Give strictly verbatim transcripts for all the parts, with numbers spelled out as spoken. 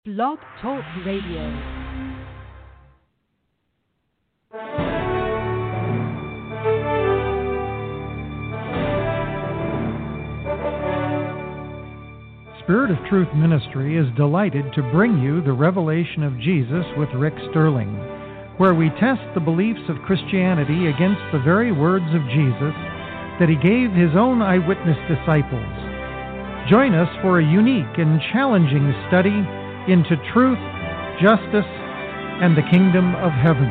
Blog Talk Radio. Spirit of Truth Ministry is delighted to bring you the Revelation of Jesus with Rick Sterling, where we test the beliefs of Christianity against the very words of Jesus that he gave his own eyewitness disciples. Join us for a unique and challenging study into truth, justice, and the kingdom of heaven.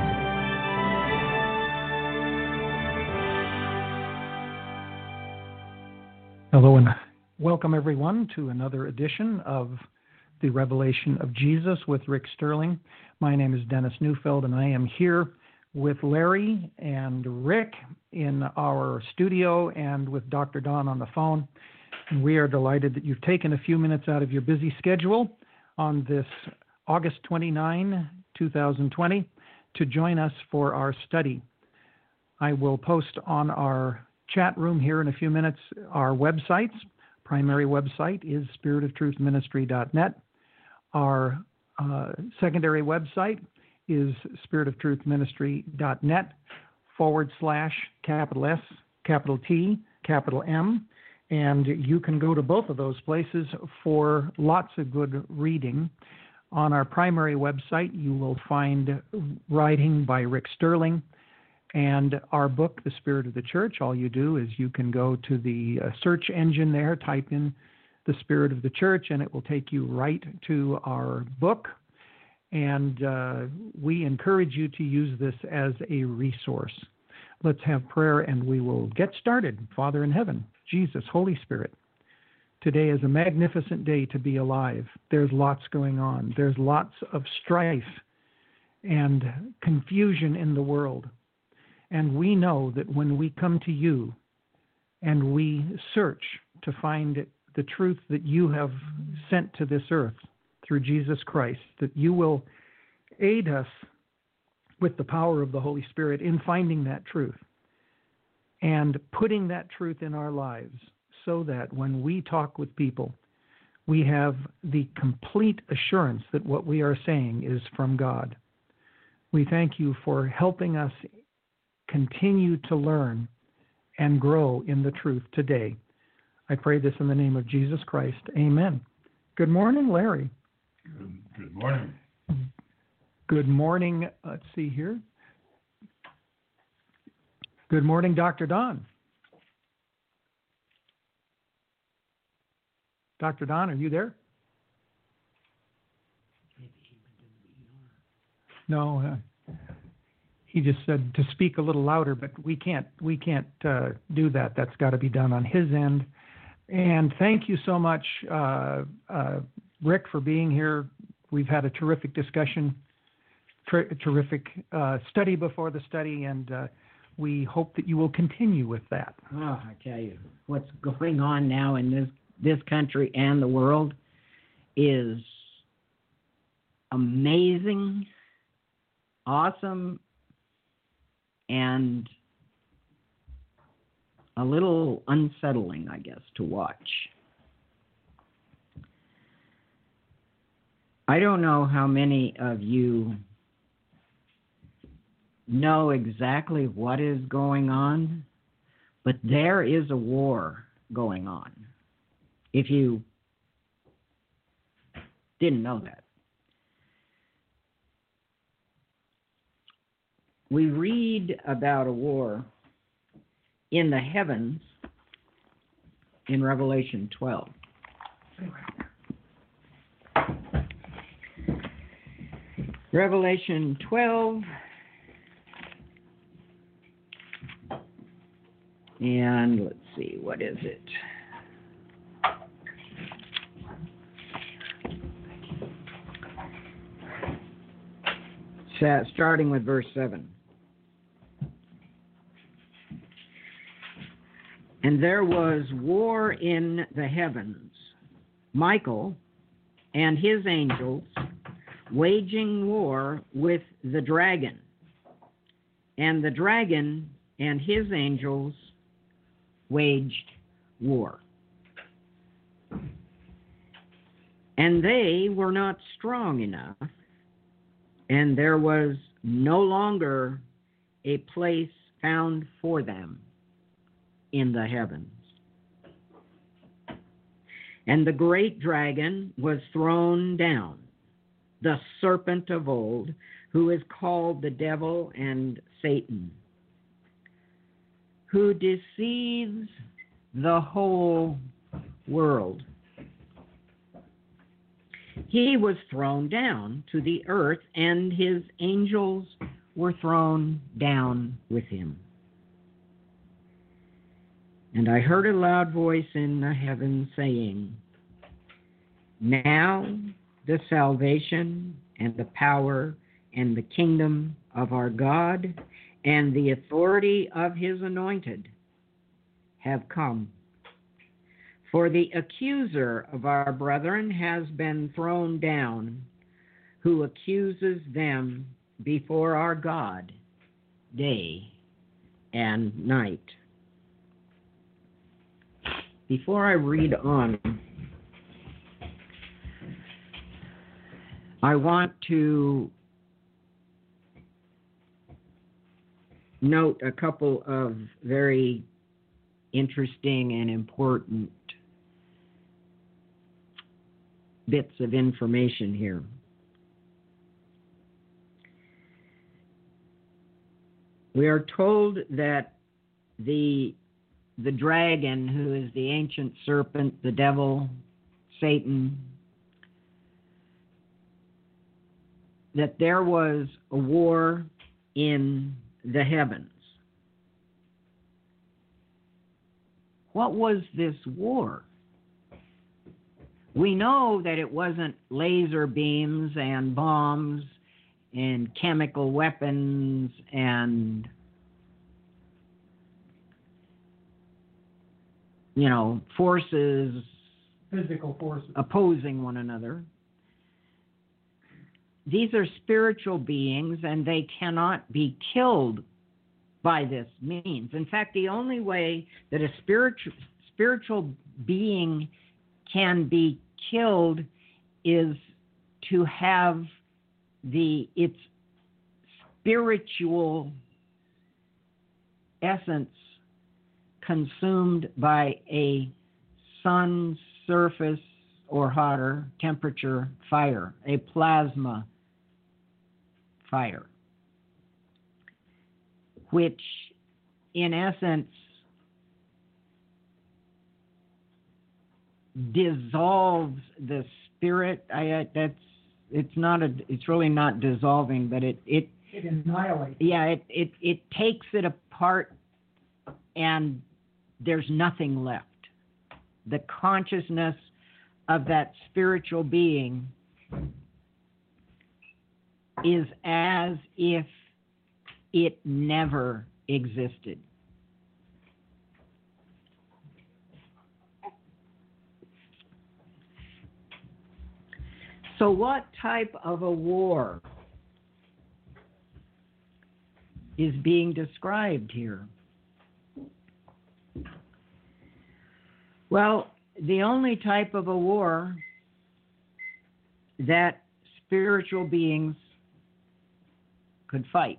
Hello and welcome everyone to another edition of the Revelation of Jesus with Rick Sterling. My name is Dennis Neufeld and I am here with Larry and Rick in our studio and with Doctor Don on the phone. And we are delighted that you've taken a few minutes out of your busy schedule on this August twenty-ninth, twenty twenty, to join us for our study. I will post on our chat room here in a few minutes our websites. Primary website is spirit of truth ministry dot net. Our uh, secondary website is spirit of truth ministry dot net forward slash capital S, capital T, capital M. And you can go to both of those places for lots of good reading. On our primary website, you will find writing by Rick Sterling and our book, The Spirit of the Church. All you do is you can go to the uh, search engine there, type in The Spirit of the Church, and it will take you right to our book. And uh, we encourage you to use this as a resource. Let's have prayer and we will get started. Father in heaven, Jesus, Holy Spirit, today is a magnificent day to be alive. There's lots going on. There's lots of strife and confusion in the world. And we know that when we come to you and we search to find the truth that you have sent to this earth through Jesus Christ, that you will aid us with the power of the Holy Spirit in finding that truth and putting that truth in our lives so that when we talk with people, we have the complete assurance that what we are saying is from God. We thank you for helping us continue to learn and grow in the truth today. I pray this in the name of Jesus Christ. Amen. Good morning, Larry. Good, good morning. Good morning. Let's see here. Good morning, Doctor Don. Doctor Don, are you there? No, uh, he just said to speak a little louder, but we can't. We can't uh, do that. That's got to be done on his end. And thank you so much, uh, uh, Rick, for being here. We've had a terrific discussion. Ter- terrific uh, study before the study, and uh, we hope that you will continue with that. Oh, I tell you, what's going on now in this, this country and the world is amazing, awesome, and a little unsettling, I guess, to watch. I don't know how many of you know exactly what is going on, but there is a war going on. If you didn't know that. We read about a war in the heavens in Revelation twelve. Revelation twelve. And let's see, what is it? Starting with verse seven. And there was war in the heavens, Michael and his angels waging war with the dragon, and the dragon and his angels waged war. And they were not strong enough, and there was no longer a place found for them in the heavens. And the great dragon was thrown down, the serpent of old, who is called the devil and Satan, who deceives the whole world. He was thrown down to the earth, and his angels were thrown down with him. And I heard a loud voice in the heavens saying, now the salvation and the power and the kingdom of our God and the authority of his anointed have come. For the accuser of our brethren has been thrown down, who accuses them before our God day and night. Before I read on, I want to note a couple of very interesting and important bits of information here. We are told that the the dragon, who is the ancient serpent, the devil, Satan, that there was a war in the heavens. What was this war? We know that it wasn't laser beams and bombs and chemical weapons and, you know, forces, Physical forces. opposing one another. These are spiritual beings, and they cannot be killed by this means. In fact, the only way that a spiritual spiritual being can be killed is to have the its spiritual essence consumed by a sun surface or hotter temperature fire, a plasma fire, which in essence dissolves the spirit. I, that's it's not a it's really not dissolving, but it it It annihilates. yeah it it it takes it apart, and there's nothing left. The consciousness of that spiritual being is as if it never existed. So what type of a war is being described here? Well, the only type of a war that spiritual beings could fight.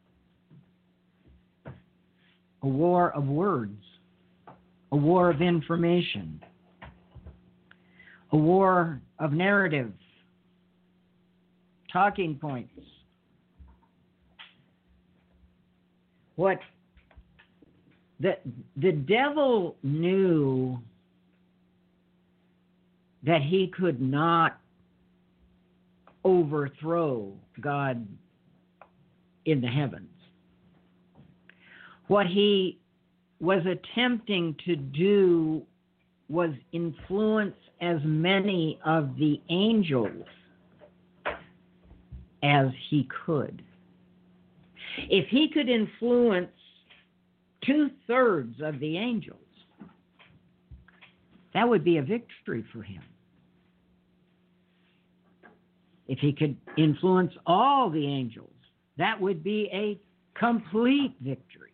A war of words, a war of information, a war of narrative, talking points. What the the devil knew that he could not overthrow God in the heavens. What he was attempting to do was influence as many of the angels as he could. If he could influence two-thirds of the angels, that would be a victory for him. If he could influence all the angels, that would be a complete victory.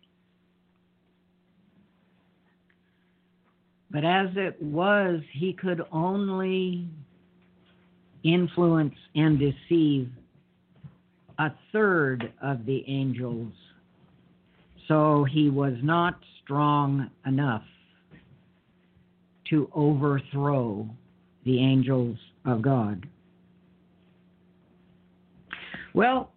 But as it was, he could only influence and deceive a third of the angels, so he was not strong enough to overthrow the angels of God. Well,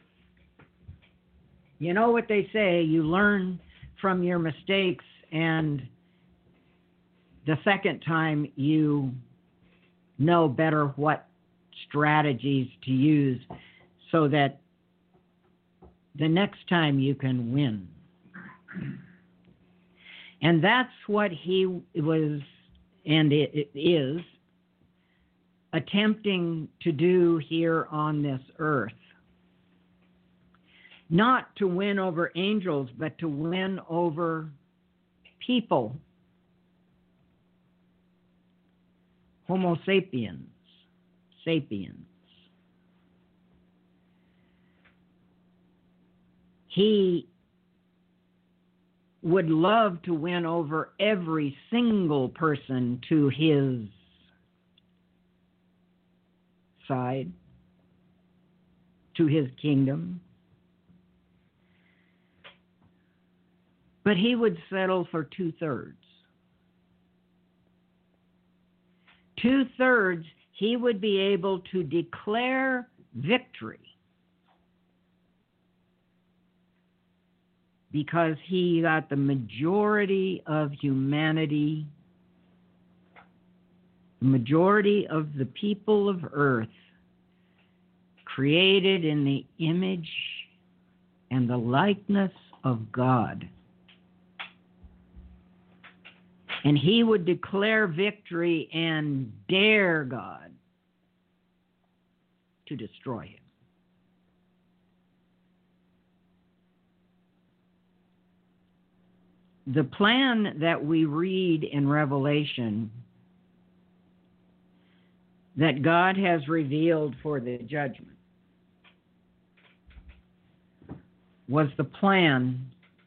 you know what they say, you learn from your mistakes, and the second time you know better what strategies to use so that the next time you can win. And that's what he was, and it is, attempting to do here on this earth. Not to win over angels, but to win over people. Homo sapiens. Sapiens. He would love to win over every single person to his side, to his kingdom. But he would settle for two-thirds. Two-thirds, he would be able to declare victory because he got the majority of humanity, the majority of the people of earth, created in the image and the likeness of God. And he would declare victory and dare God to destroy him. The plan that we read in Revelation that God has revealed for the judgment was the plan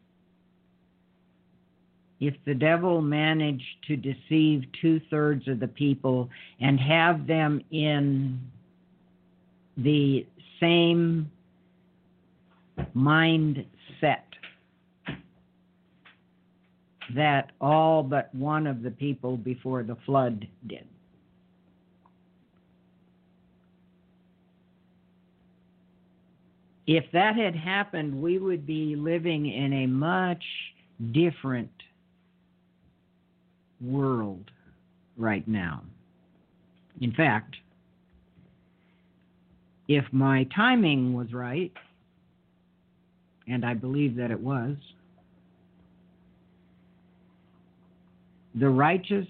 if the devil managed to deceive two-thirds of the people and have them in the same mindset that all but one of the people before the flood did. If that had happened, we would be living in a much different world right now. In fact, if my timing was right, and I believe that it was, the righteous,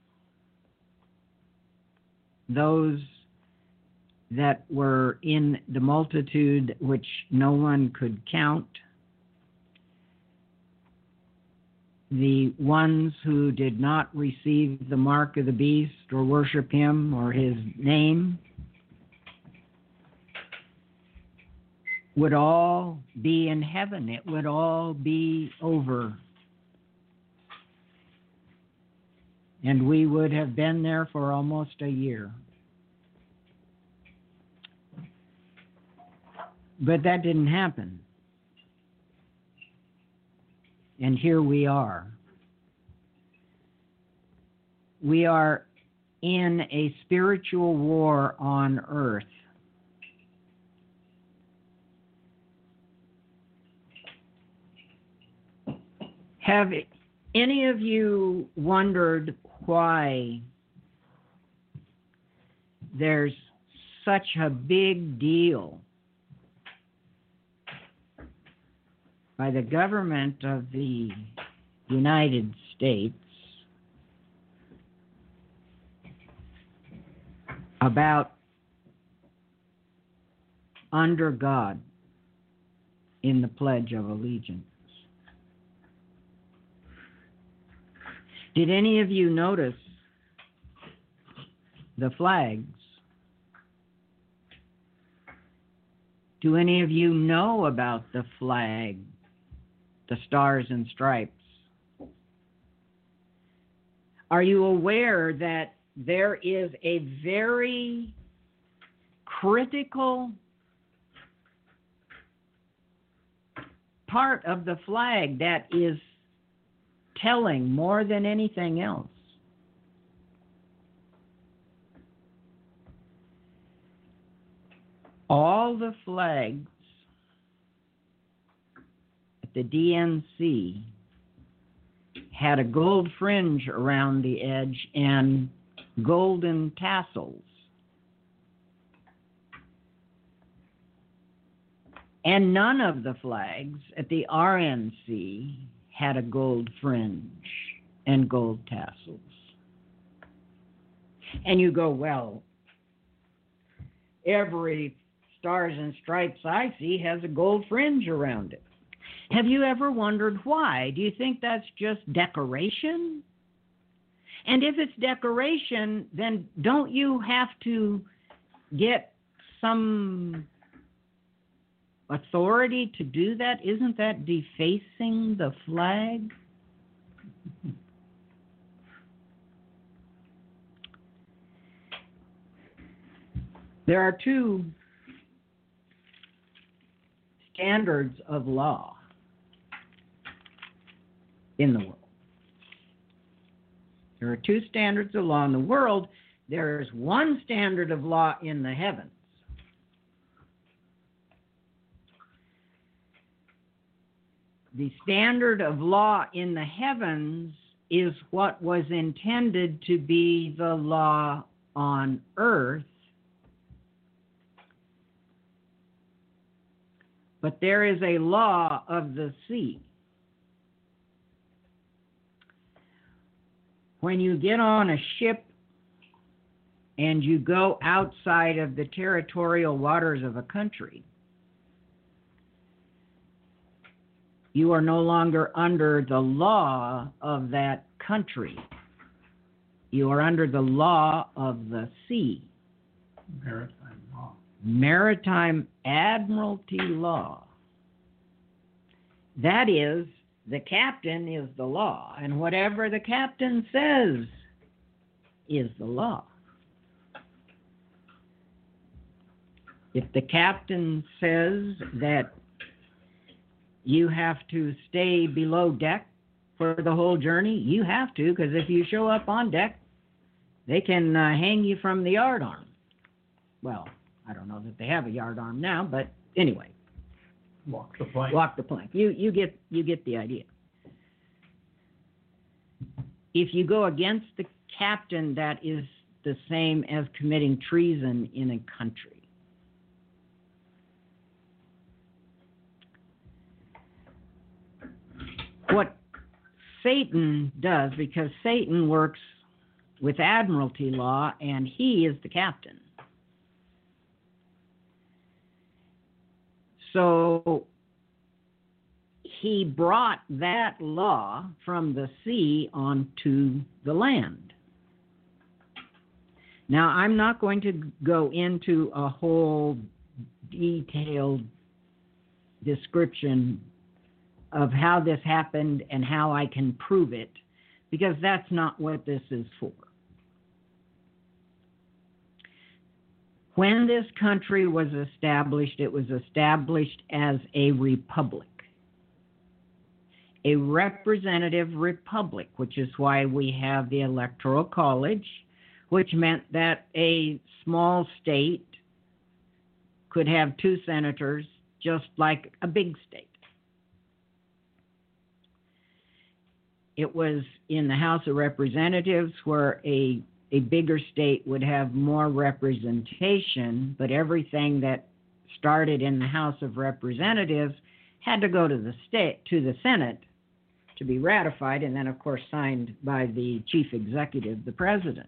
those that were in the multitude which no one could count, the ones who did not receive the mark of the beast or worship him or his name, would all be in heaven. It would all be over. And we would have been there for almost a year. But that didn't happen. And here we are. We are in a spiritual war on earth. Have any of you wondered why there's such a big deal by the government of the United States about under God in the Pledge of Allegiance? Did any of you notice the flags? Do any of you know about the flag, the stars and stripes? Are you aware that there is a very critical part of the flag that is telling more than anything else. All the flags at the D N C had a gold fringe around the edge and golden tassels. And none of the flags at the R N C had a gold fringe and gold tassels. And you go, well, every Stars and Stripes I see has a gold fringe around it. Have you ever wondered why? Do you think that's just decoration? And if it's decoration, then don't you have to get some authority to do that? Isn't that defacing the flag? There are two standards of law in the world. There are two standards of law in the world. There is one standard of law in the heavens. The standard of law in the heavens is what was intended to be the law on earth. But there is a law of the sea. When you get on a ship and you go outside of the territorial waters of a country, you are no longer under the law of that country. You are under the law of the sea. Maritime law. Maritime admiralty law. That is, the captain is the law, and whatever the captain says is the law. If the captain says that you have to stay below deck for the whole journey, you have to, because if you show up on deck, they can uh, hang you from the yardarm. Well, I don't know that they have a yardarm now, but anyway. Walk the plank. Walk the plank. You you get you get the idea. If you go against the captain, that is the same as committing treason in a country. What Satan does, because Satan works with admiralty law, and he is the captain. So he brought that law from the sea onto the land. Now, I'm not going to go into a whole detailed description of how this happened and how I can prove it, because that's not what this is for. When this country was established, it was established as a republic, a representative republic, which is why we have the Electoral College, which meant that a small state could have two senators, just like a big state. It was in the House of Representatives where a A bigger state would have more representation, but everything that started in the House of Representatives had to go to the state, to the Senate, to be ratified, and then, of course, signed by the chief executive, the president.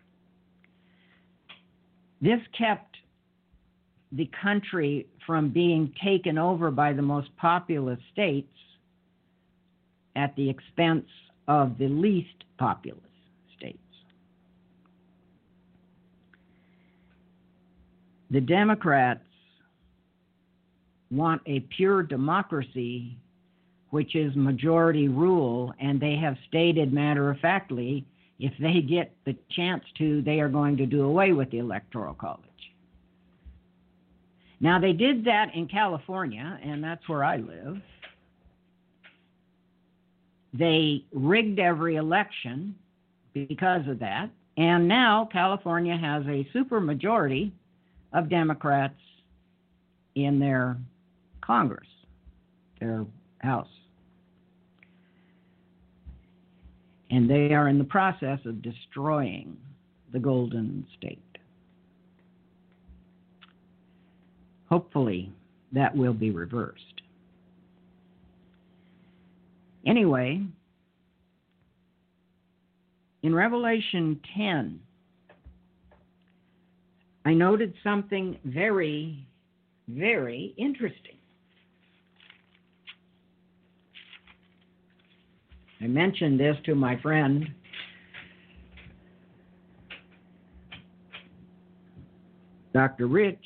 This kept the country from being taken over by the most populous states at the expense of the least populous states. The Democrats want a pure democracy, which is majority rule, and they have stated matter-of-factly, if they get the chance to, they are going to do away with the Electoral College. Now, they did that in California, and that's where I live. They rigged every election because of that, and now California has a supermajority of Democrats in their Congress, their House. And they are in the process of destroying the Golden State. Hopefully, that will be reversed. Anyway, in Revelation ten, I noted something very, very interesting. I mentioned this to my friend Doctor Rich.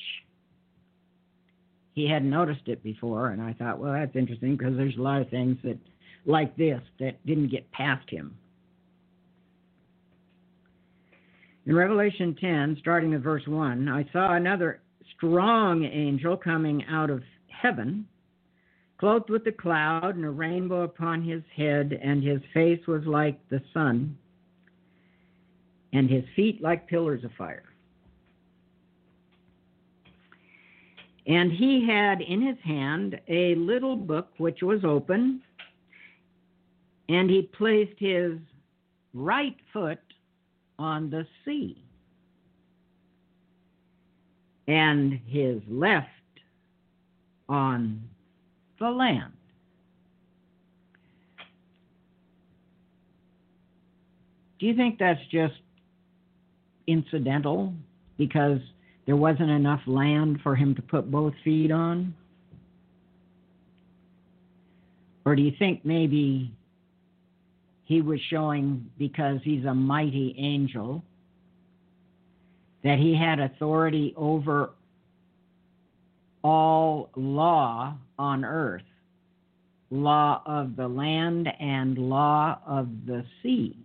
He hadn't noticed it before, and I thought, well, that's interesting because there's a lot of things that, like this, that didn't get past him. In Revelation ten, starting at verse one, I saw another strong angel coming out of heaven, clothed with a cloud and a rainbow upon his head, and his face was like the sun, and his feet like pillars of fire. And he had in his hand a little book which was open, and he placed his right foot on the sea, and his left on the land. Do you think that's just incidental because there wasn't enough land for him to put both feet on? Or do you think maybe he was showing, because he's a mighty angel, that he had authority over all law on earth, law of the land and law of the sea?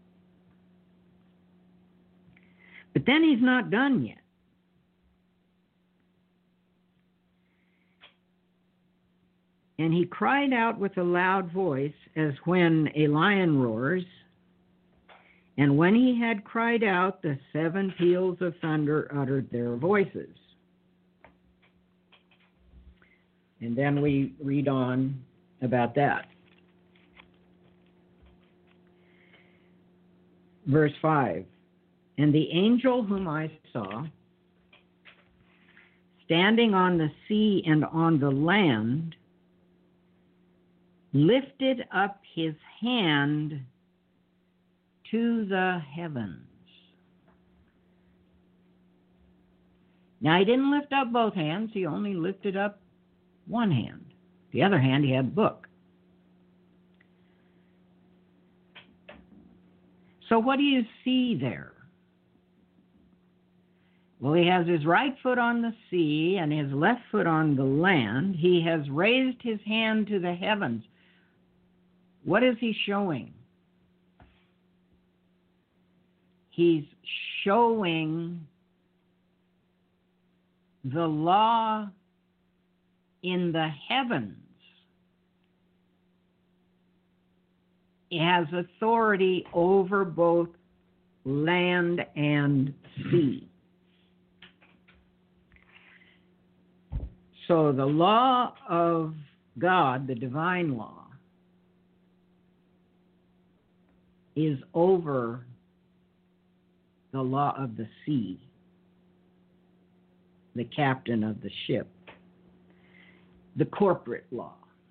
But then he's not done yet. And he cried out with a loud voice as when a lion roars. And when he had cried out, the seven peals of thunder uttered their voices. And then we read on about that. Verse five. And the angel whom I saw, standing on the sea and on the land, lifted up his hand to the heavens. Now, he didn't lift up both hands. He only lifted up one hand. The other hand, he had a book. So what do you see there? Well, he has his right foot on the sea and his left foot on the land. He has raised his hand to the heavens. What is he showing? He's showing the law in the heavens. He has authority over both land and sea. So the law of God, the divine law, is over the law of the sea, the captain of the ship, the corporate law.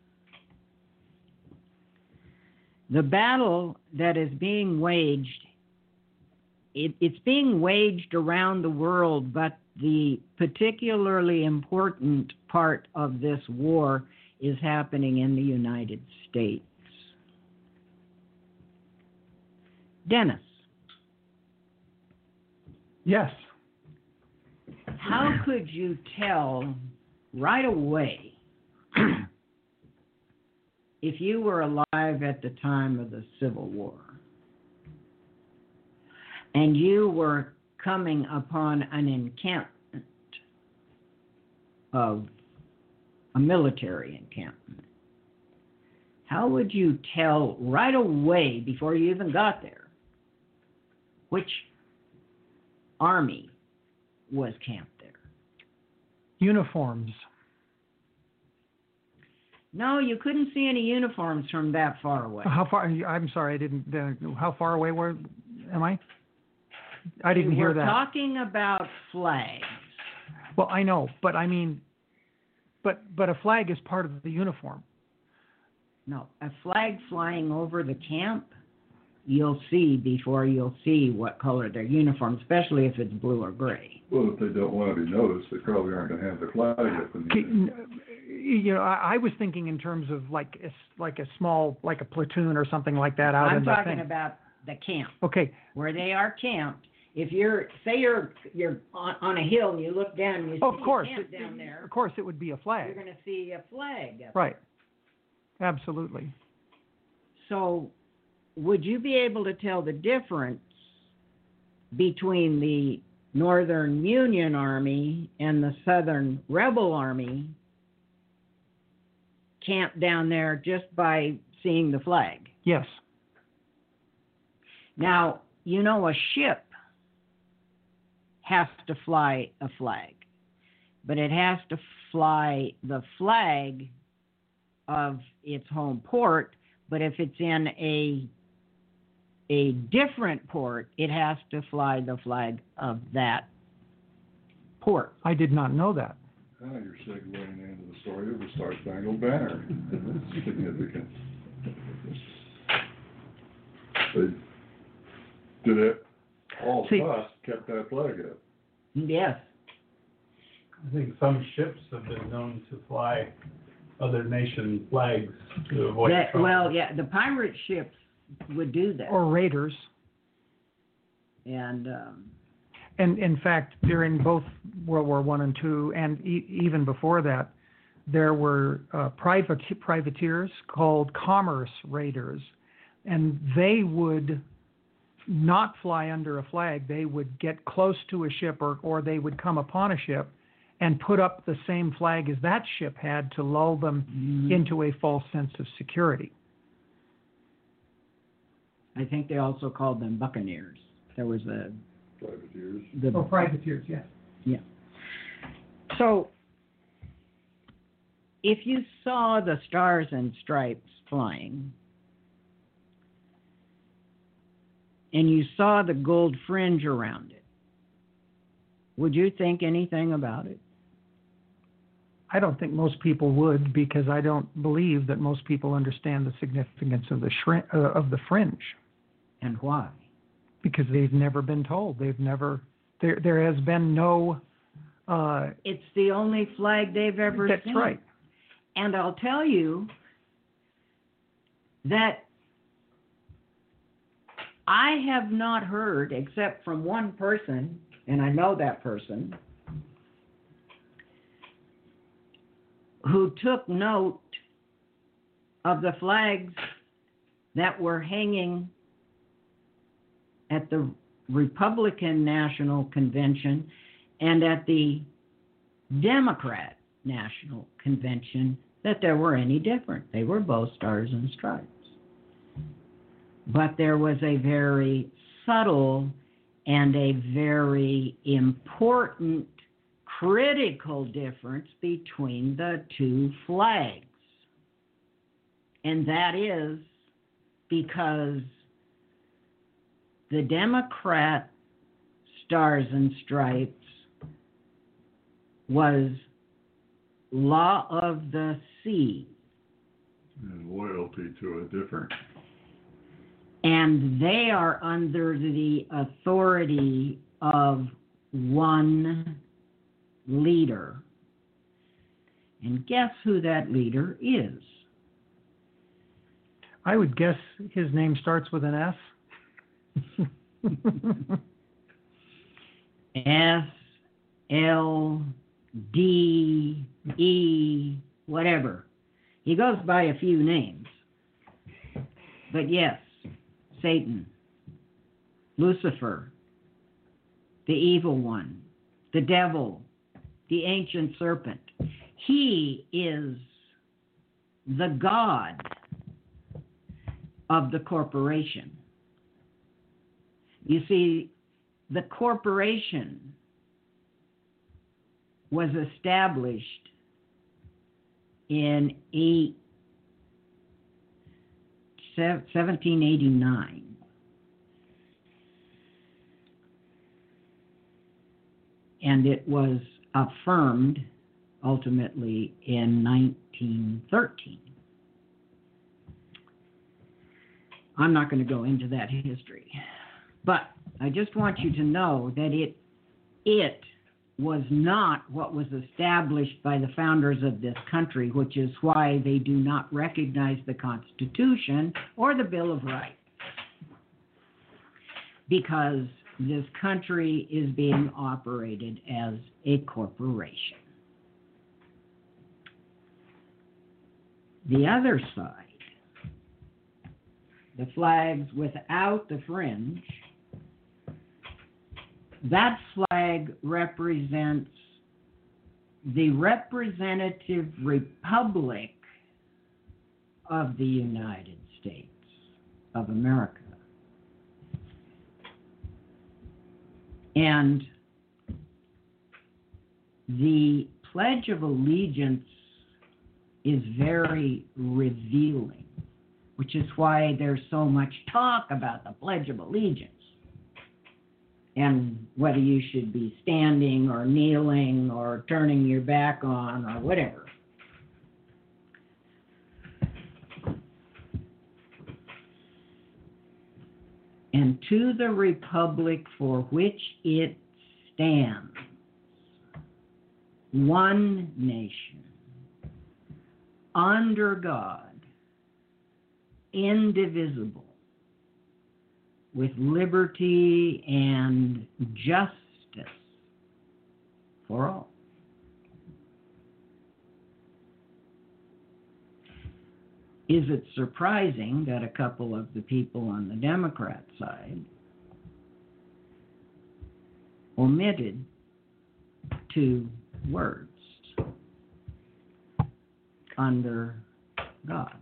The battle that is being waged, it, it's being waged around the world, but the particularly important part of this war is happening in the United States. Dennis. Yes. How could you tell right away if you were alive at the time of the Civil War and you were coming upon an encampment of a military encampment, how would you tell right away before you even got there which army was camped there? Uniforms. No, you couldn't see any uniforms from that far away. How far? I'm sorry, I didn't. Uh, how far away were? Am I? I didn't We're hear that. We're talking about flags. Well, I know, but I mean, but but a flag is part of the uniform. No, a flag flying over the camp, you'll see before you'll see what color their uniform, especially if it's blue or gray. Well, if they don't want to be noticed, they probably aren't going to have the flag up in the air. You know, I, I was thinking in terms of like a, like a small, like a platoon or something like that out I'm in the talking thing. about the camp. Okay. Where they are camped. If you're, say you're you're on, on a hill and you look down and you Oh, see of course, a camp it, down there, of course, it would be a flag. you're going to see a flag. Up Right. Absolutely. So, would you be able to tell the difference between the Northern Union Army and the Southern Rebel Army camped down there just by seeing the flag? Yes. Now, you know, a ship has to fly a flag, but it has to fly the flag of its home port. But if it's in a a different port, it has to fly the flag of that port. I did not know that. Ah, you're segueing into the story of the Star Spangled Banner. That's significant. They did it. All See, us kept that flag up. Yes. I think some ships have been known to fly other nation flags to avoid That, trouble. well, yeah, the pirate ships would do that. or raiders. And um, And in fact, during both World War One and Two, and e- even before that, there were uh, private privateers called commerce raiders, and they would not fly under a flag. They would get close to a ship, or, or they would come upon a ship and put up the same flag as that ship had to lull them mm, into a false sense of security. I think they also called them buccaneers. There was a Privateers. the Oh, privateers, yes. Yeah. So, if you saw the stars and stripes flying, and you saw the gold fringe around it, would you think anything about it? I don't think most people would, because I don't believe that most people understand the significance of the shri- uh, of the fringe, And why? because they've never been told. They've never there. There has been no. Uh, It's the only flag they've ever that's seen. right. And I'll tell you that I have not heard, except from one person, and I know that person, who took note of the flags that were hanging at the Republican National Convention and at the Democrat National Convention, that there were any different. They were both stars and stripes. But there was a very subtle and a very important critical difference between the two flags. And that is because the Democrat Stars and Stripes was law of the sea. And loyalty to a different. And they are under the authority of one leader. And guess who that leader is? I would guess his name starts with an S. S L D E whatever. He goes by a few names. But yes, Satan, Lucifer, the evil one, the devil, the ancient serpent. He is the god of the corporation. You see, the corporation was established in seventeen eighty-nine. And it was affirmed ultimately in nineteen thirteen. I'm not going to go into that history, but I just want you to know that it it was not what was established by the founders of this country, which is why they do not recognize the Constitution or the Bill of Rights, because this country is being operated as a corporation. The other side, the flags without the fringe, that flag represents the representative republic of the United States of America. And the Pledge of Allegiance is very revealing, which is why there's so much talk about the Pledge of Allegiance and whether you should be standing or kneeling or turning your back on or whatever. And to the republic for which it stands, one nation, under God, indivisible, with liberty and justice for all. Is it surprising that a couple of the people on the Democrat side omitted two words, under God?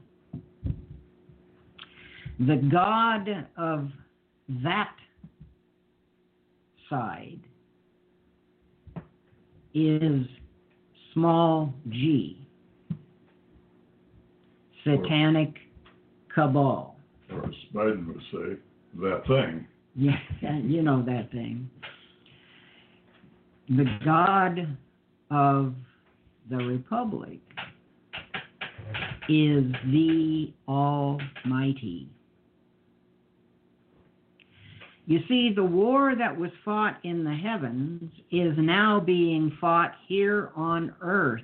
The God of that side is small g, satanic cabal. Or as Biden would say, that thing. Yeah, you know that thing. The God of the Republic is the Almighty. You see, the war that was fought in the heavens is now being fought here on earth.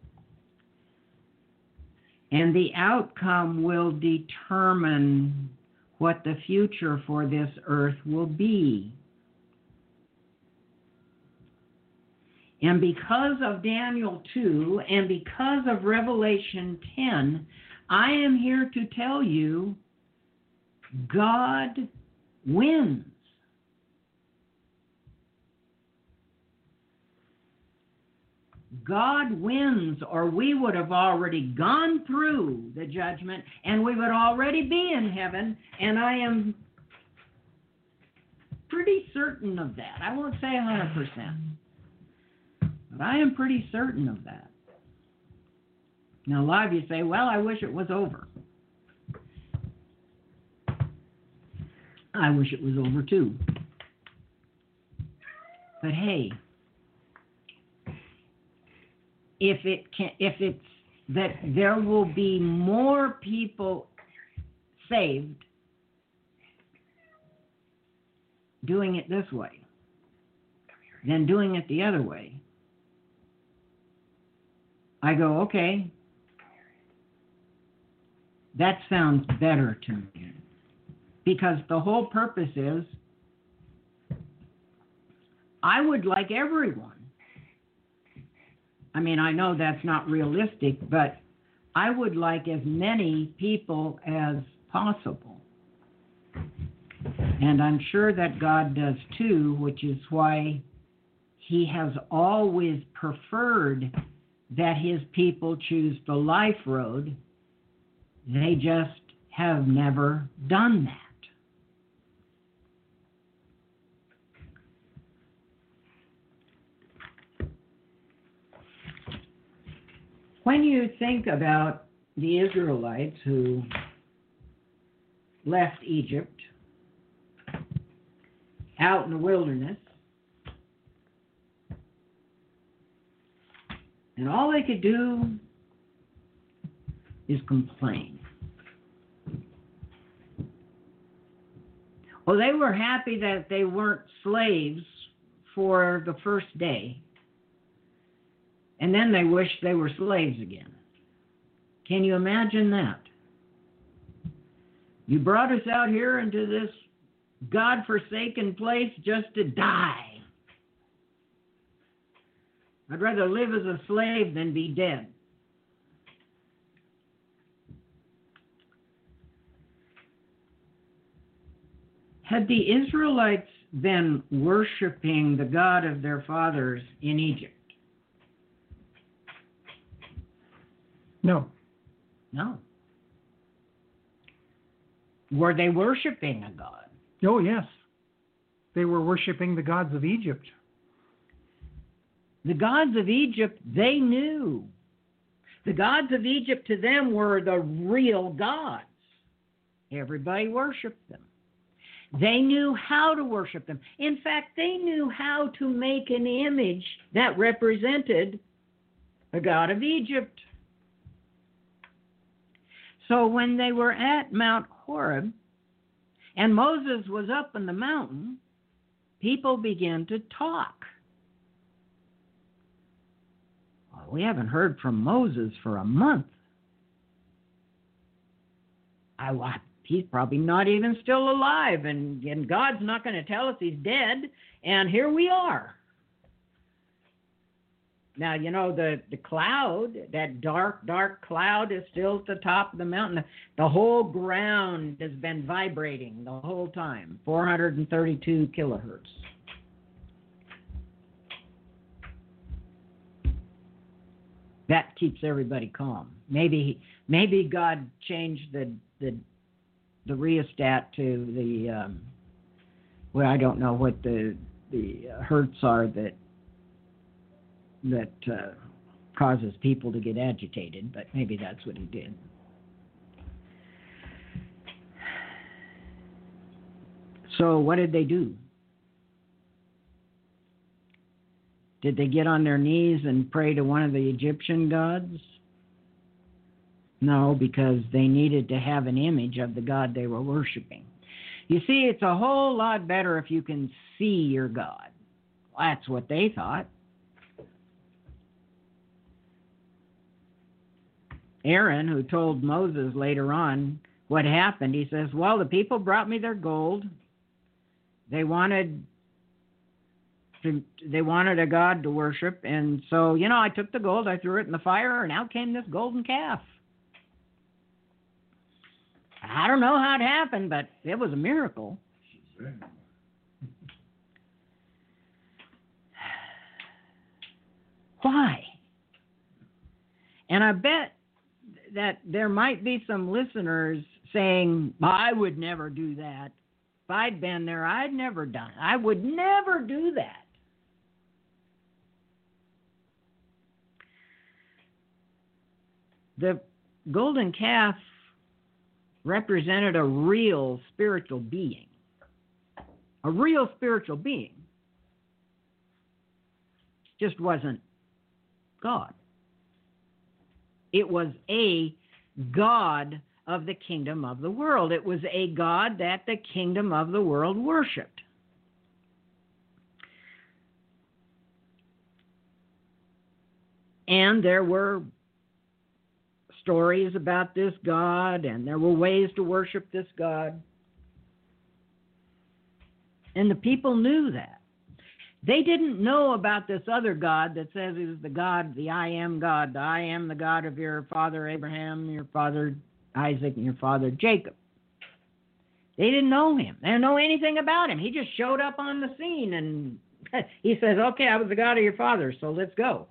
And the outcome will determine what the future for this earth will be. And because of Daniel two and because of Revelation ten, I am here to tell you God wins. God wins, or we would have already gone through the judgment and we would already be in heaven, and I am pretty certain of that. I won't say one hundred percent, but I am pretty certain of that. Now, a lot of you say, well, I wish it was over. I wish it was over too. But hey, if it can, if it's that there will be more people saved doing it this way than doing it the other way, I go, okay, that sounds better to me. Because the whole purpose is, I would like everyone. I mean, I know that's not realistic, but I would like as many people as possible. And I'm sure that God does too, which is why he has always preferred that his people choose the life road. They just have never done that. When you think about the Israelites who left Egypt out in the wilderness, and all they could do is complain. Well, they were happy that they weren't slaves for the first day, and then they wished they were slaves again. Can you imagine that? You brought us out here into this God-forsaken place just to die. I'd rather live as a slave than be dead. Had the Israelites been worshiping the God of their fathers in Egypt? No. No. Were they worshiping a god? Oh, yes. They were worshiping the gods of Egypt. The gods of Egypt, they knew. The gods of Egypt to them were the real gods. Everybody worshiped them. They knew how to worship them. In fact, they knew how to make an image that represented the god of Egypt. So when they were at Mount Horeb and Moses was up in the mountain, people began to talk. Well, we haven't heard from Moses for a month. I, I, he's probably not even still alive, and, and God's not going to tell us he's dead, and here we are. Now, you know, the, the cloud, that dark, dark cloud is still at the top of the mountain. The whole ground has been vibrating the whole time, four hundred thirty-two kilohertz. That keeps everybody calm. Maybe maybe God changed the the, the rheostat to the, um, well, I don't know what the, the hertz are that that uh, causes people to get agitated, but maybe that's what he did. So what did they do? Did they get on their knees and pray to one of the Egyptian gods? No, because they needed to have an image of the God they were worshiping. You see, it's a whole lot better if you can see your God. That's what they thought. Aaron, who told Moses later on what happened, he says, well, the people brought me their gold. They wanted to, they wanted a god to worship, and so, you know, I took the gold, I threw it in the fire, and out came this golden calf. I don't know how it happened, but it was a miracle. Why? And I bet that there might be some listeners saying, I would never do that. If I'd been there, I'd never done it. I would never do that. The golden calf represented a real spiritual being. A real spiritual being. Just wasn't God. It was a god of the kingdom of the world. It was a god that the kingdom of the world worshipped. And there were stories about this god, and there were ways to worship this god. And the people knew that. They didn't know about this other God that says he's the God, the I am God. The I am the God of your father Abraham, your father Isaac, and your father Jacob. They didn't know him. They didn't know anything about him. He just showed up on the scene, and He says, okay, I was the God of your father, so let's go.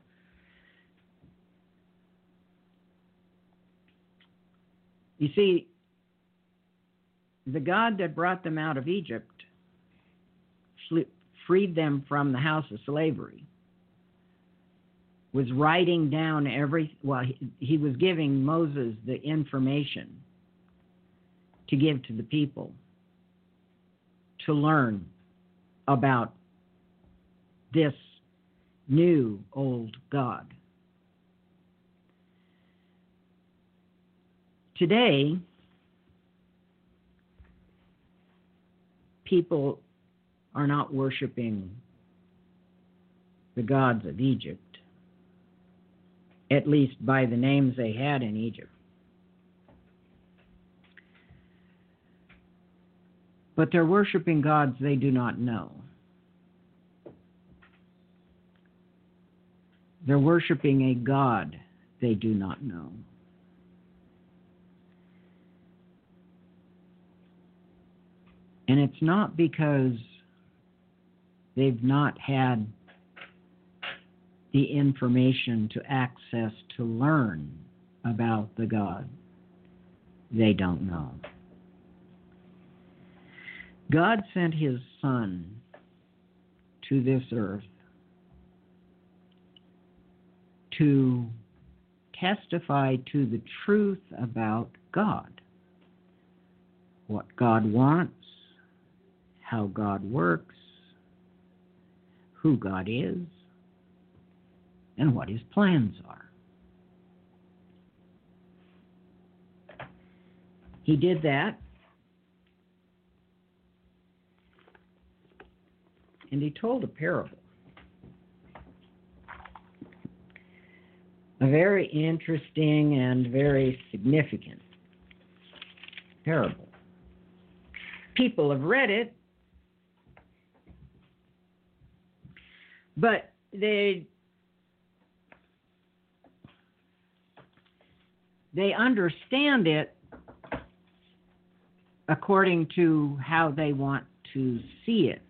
You see, the God that brought them out of Egypt freed them from the house of slavery was writing down every, well, he, he was giving Moses the information to give to the people to learn about this new old God. Today, people are not worshiping the gods of Egypt, at least by the names they had in Egypt. But they're worshiping gods they do not know. They're worshiping a God they do not know. And it's not because they've not had the information to access to learn about the God they don't know. God sent his Son to this earth to testify to the truth about God, what God wants, how God works, who God is, and what his plans are. He did that, and he told a parable. A very interesting and very significant parable. People have read it, but they they understand it according to how they want to see it.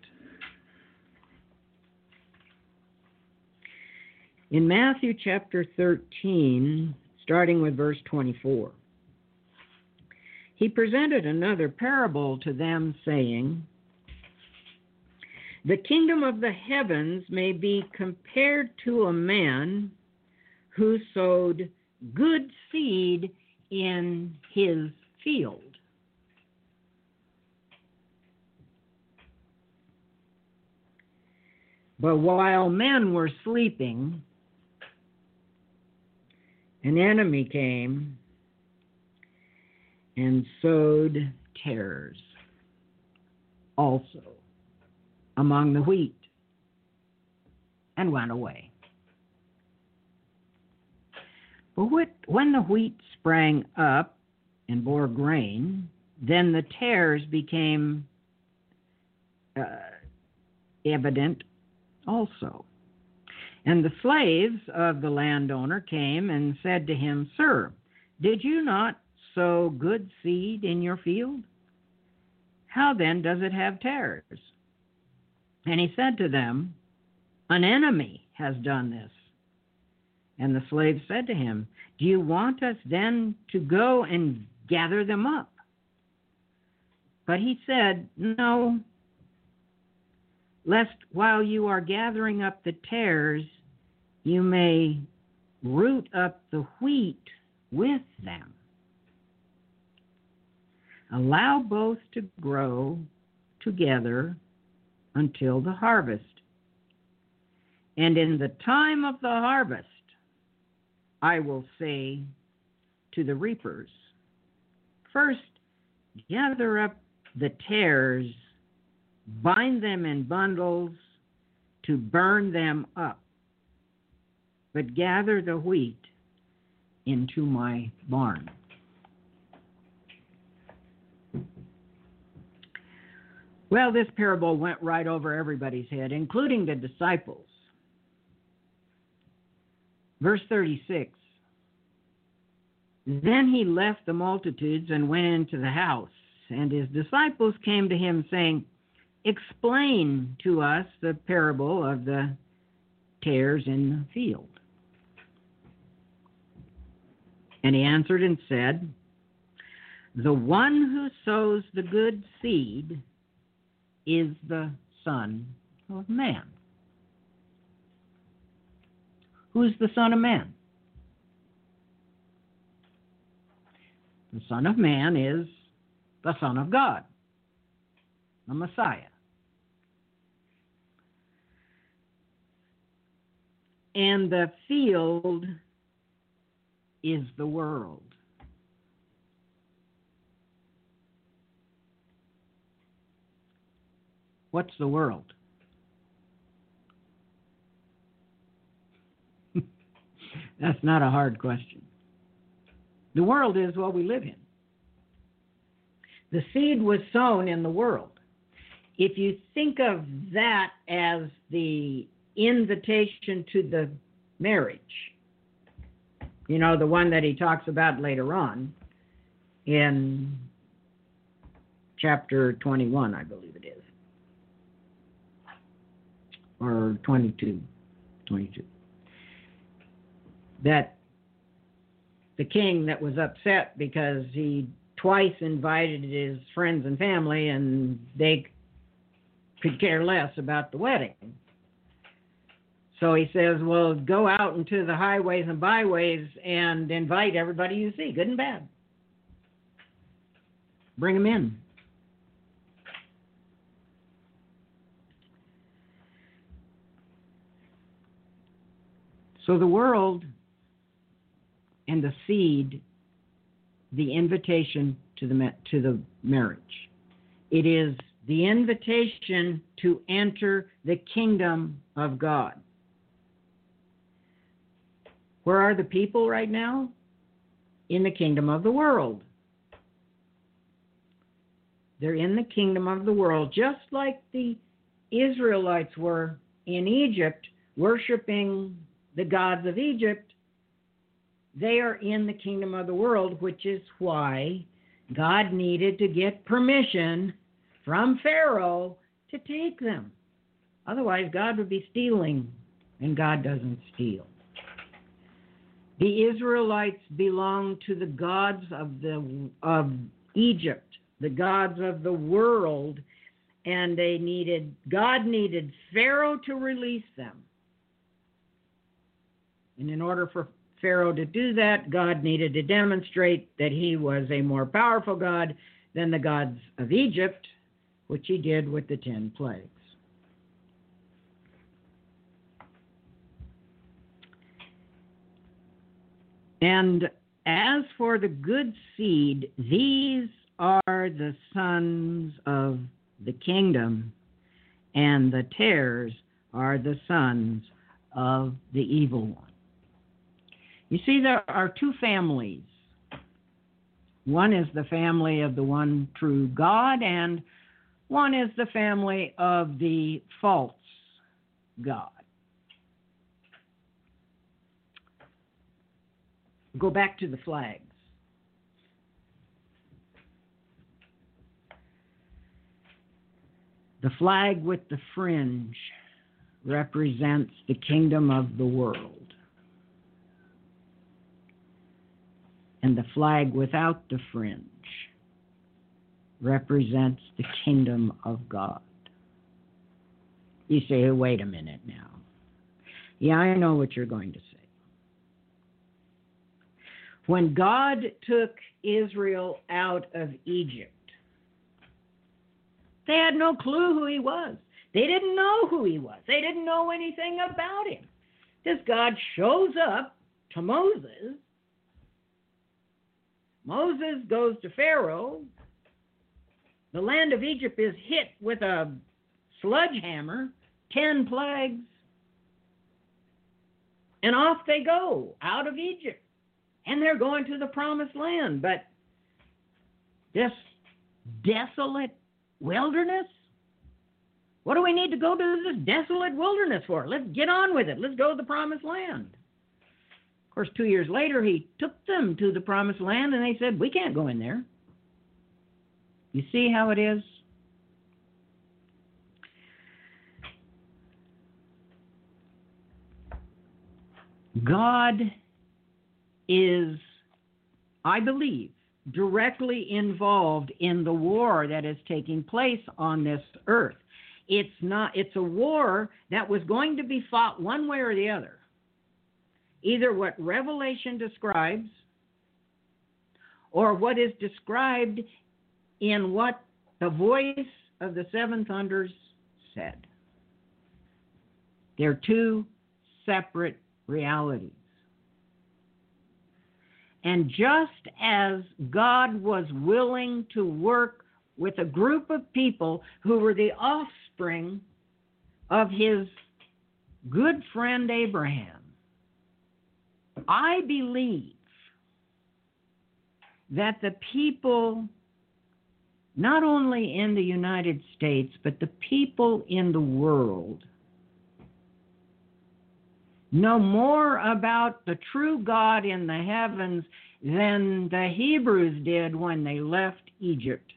In Matthew chapter thirteen, starting with verse twenty-four, he presented another parable to them, saying, "The kingdom of the heavens may be compared to a man who sowed good seed in his field. But while men were sleeping, an enemy came and sowed tares also among the wheat and went away. But when the wheat sprang up and bore grain, then the tares became uh, evident also. And the slaves of the landowner came and said to him, 'Sir, did you not sow good seed in your field? How then does it have tares?' And he said to them, 'An enemy has done this.' And the slaves said to him, 'Do you want us then to go and gather them up?' But he said, 'No, lest while you are gathering up the tares, you may root up the wheat with them. Allow both to grow together until the harvest. And in the time of the harvest, I will say to the reapers, first gather up the tares, bind them in bundles to burn them up, but gather the wheat into my barn.'" Well, this parable went right over everybody's head, including the disciples. Verse thirty-six, "Then he left the multitudes and went into the house, and his disciples came to him, saying, explain to us the parable of the tares in the field? And he answered and said, the one who sows the good seed is the Son of Man. Who's the Son of Man? The Son of Man is the Son of God, the Messiah. And the field is the world. What's the world? That's not a hard question. The world is what we live in. The seed was sown in the world. If you think of that as the invitation to the marriage, you know, the one that he talks about later on in chapter twenty-one, I believe it is, or twenty-two, twenty-two, that the king that was upset because he twice invited his friends and family and they could care less about the wedding. So he says, well, go out into the highways and byways and invite everybody you see, good and bad. Bring them in. So the world and the seed, the invitation to the to the marriage. It is the invitation to enter the kingdom of God. Where are the people right now? In the kingdom of the world. They're in the kingdom of the world, just like the Israelites were in Egypt, worshiping the gods of Egypt. They are in the kingdom of the world, which is why God needed to get permission from Pharaoh to take them. Otherwise, God would be stealing, and God doesn't steal. The Israelites belonged to the gods of the of Egypt, the gods of the world, and they needed God needed Pharaoh to release them. And in order for Pharaoh to do that, God needed to demonstrate that he was a more powerful God than the gods of Egypt, which he did with the ten plagues. And as for the good seed, these are the sons of the kingdom, and the tares are the sons of the evil one. You see, there are two families. One is the family of the one true God, and one is the family of the false God. Go back to the flags. The flag with the fringe represents the kingdom of the world. And the flag without the fringe represents the kingdom of God. You say, wait a minute now. Yeah, I know what you're going to say. When God took Israel out of Egypt, they had no clue who he was. They didn't know who he was. They didn't know anything about him. This God shows up to Moses. Moses goes to Pharaoh. The land of Egypt is hit with a sledgehammer, ten plagues, and off they go out of Egypt. And they're going to the promised land. But this desolate wilderness? What do we need to go to this desolate wilderness for? Let's get on with it. Let's go to the promised land. Of course, two years later, he took them to the promised land, and they said, we can't go in there. You see how it is? God is, I believe, directly involved in the war that is taking place on this earth. It's not, it's a war that was going to be fought one way or the other. Either what Revelation describes or what is described in what the voice of the seven thunders said. They're two separate realities. And just as God was willing to work with a group of people who were the offspring of his good friend Abraham, I believe that the people, not only in the United States, but the people in the world, know more about the true God in the heavens than the Hebrews did when they left Egypt.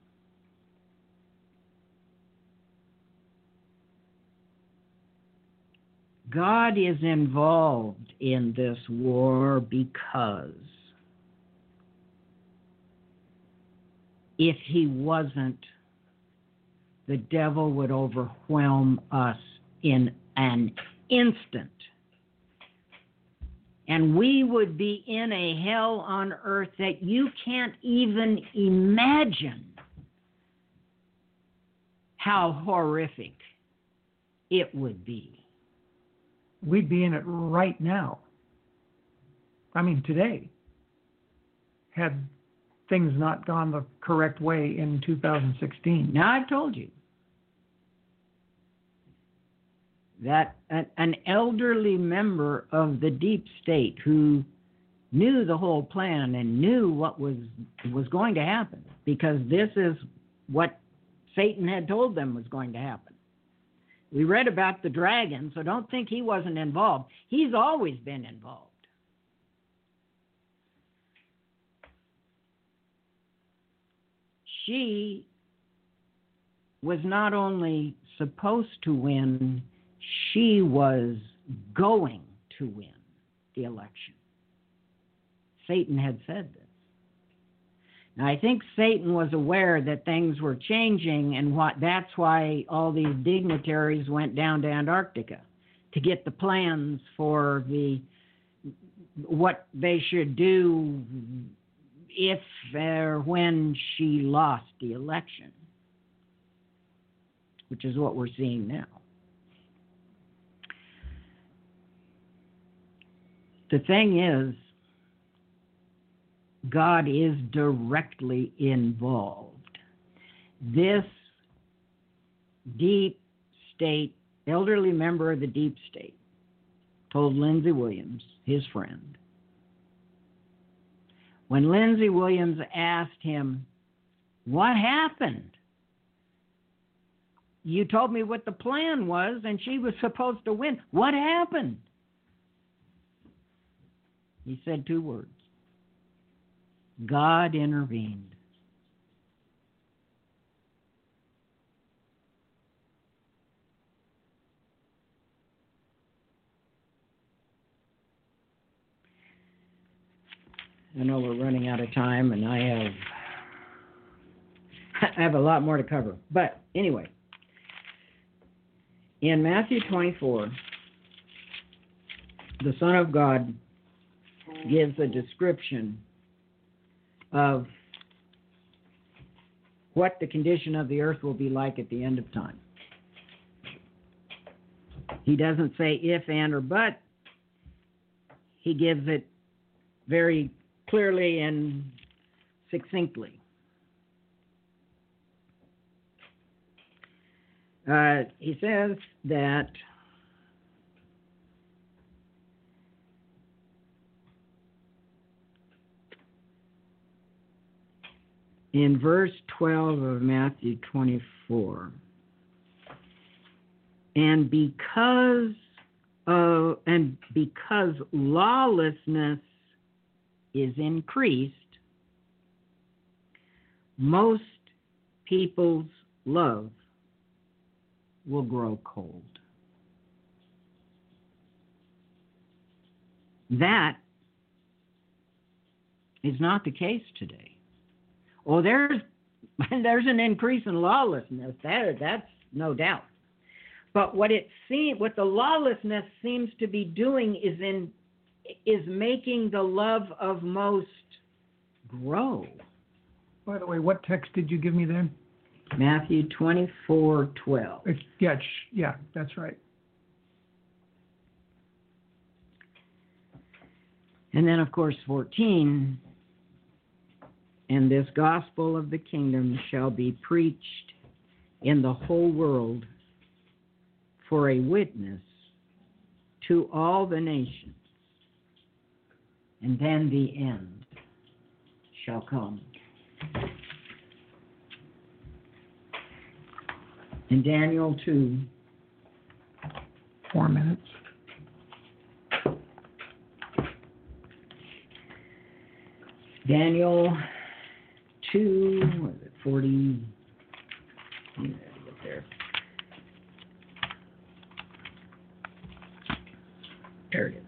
God is involved in this war because if he wasn't, the devil would overwhelm us in an instant. And we would be in a hell on earth that you can't even imagine how horrific it would be. We'd be in it right now. I mean, today, had things not gone the correct way in two thousand sixteen. Now, I've told you that an elderly member of the deep state who knew the whole plan and knew what was was going to happen, because this is what Satan had told them was going to happen. We read about the dragon, so don't think he wasn't involved. He's always been involved. She was not only supposed to win, she was going to win the election. Satan had said this. Now, I think Satan was aware that things were changing, and what that's why all these dignitaries went down to Antarctica to get the plans for the what they should do if or when she lost the election, which is what we're seeing now. The thing is, God is directly involved. This deep state, elderly member of the deep state, told Lindsey Williams, his friend, when Lindsey Williams asked him, "What happened? You told me what the plan was, and she was supposed to win. What happened?" He said two words. God intervened. I know we're running out of time, and I have I have a lot more to cover. But anyway, in Matthew twenty-four, the Son of God gives a description of what the condition of the earth will be like at the end of time. He doesn't say if, and, or but. He gives it very clearly and succinctly. Uh, he says that in verse twelve of Matthew twenty-four, and because of, and because lawlessness is increased, most people's love will grow cold. That is not the case today. Oh, there's there's an increase in lawlessness. That that's no doubt. But what it seems, what the lawlessness seems to be doing is in is making the love of most grow. By the way, what text did you give me then? Matthew twenty-four twelve. It's, yeah, sh- yeah, that's right. And then, of course, fourteen. And this gospel of the kingdom shall be preached in the whole world for a witness to all the nations, and then the end shall come. In Daniel two, Four minutes. Daniel two, what is it, forty? I have to get there. There it is.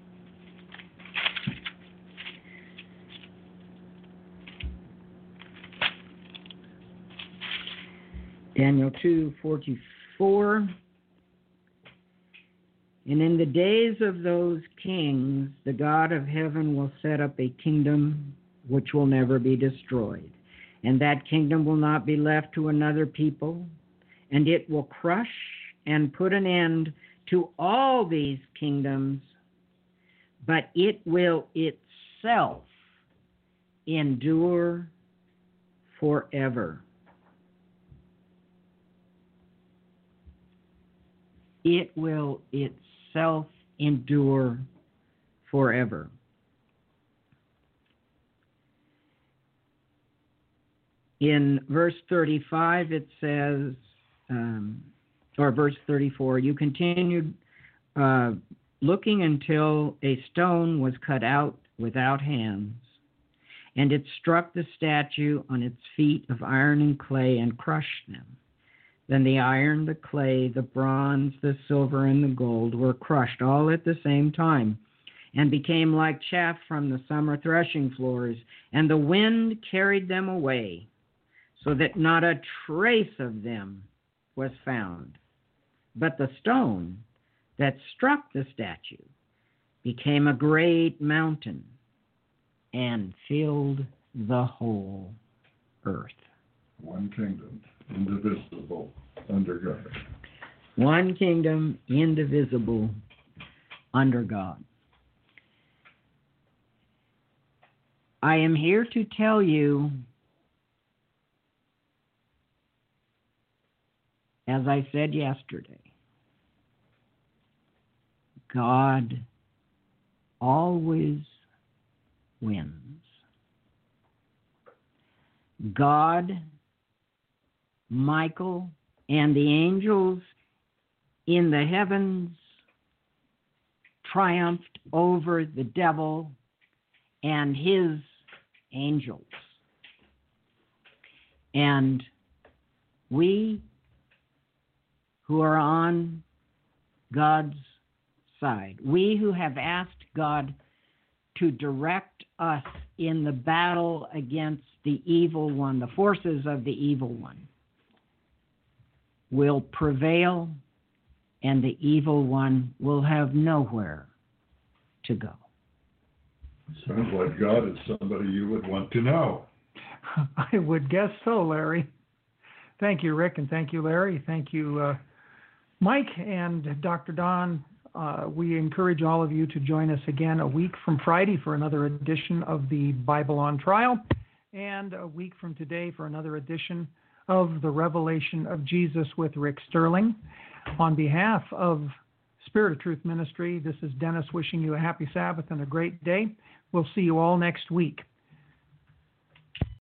Daniel two forty-four. And in the days of those kings, the God of heaven will set up a kingdom which will never be destroyed. And that kingdom will not be left to another people, and it will crush and put an end to all these kingdoms, but it will itself endure forever. It will itself endure forever. In verse thirty-five, it says, um, or verse thirty-four, you continued uh, looking until a stone was cut out without hands, and it struck the statue on its feet of iron and clay and crushed them. Then the iron, the clay, the bronze, the silver, and the gold were crushed all at the same time, and became like chaff from the summer threshing floors, and the wind carried them away, so that not a trace of them was found. But the stone that struck the statue became a great mountain and filled the whole earth. One kingdom, indivisible, under God. One kingdom, indivisible, under God. I am here to tell you, as I said yesterday, God always wins. God, Michael, and the angels in the heavens triumphed over the devil and his angels. And we who are on God's side, we who have asked God to direct us in the battle against the evil one, the forces of the evil one, will prevail, and the evil one will have nowhere to go. Sounds like God is somebody you would want to know. I would guess so, Larry. Thank you, Rick, and thank you, Larry. Thank you, uh, Mike and Doctor Don. Uh, we encourage all of you to join us again a week from Friday for another edition of the Bible on Trial, and a week from today for another edition of the Revelation of Jesus with Rick Sterling. On behalf of Spirit of Truth Ministry, this is Dennis wishing you a happy Sabbath and a great day. We'll see you all next week.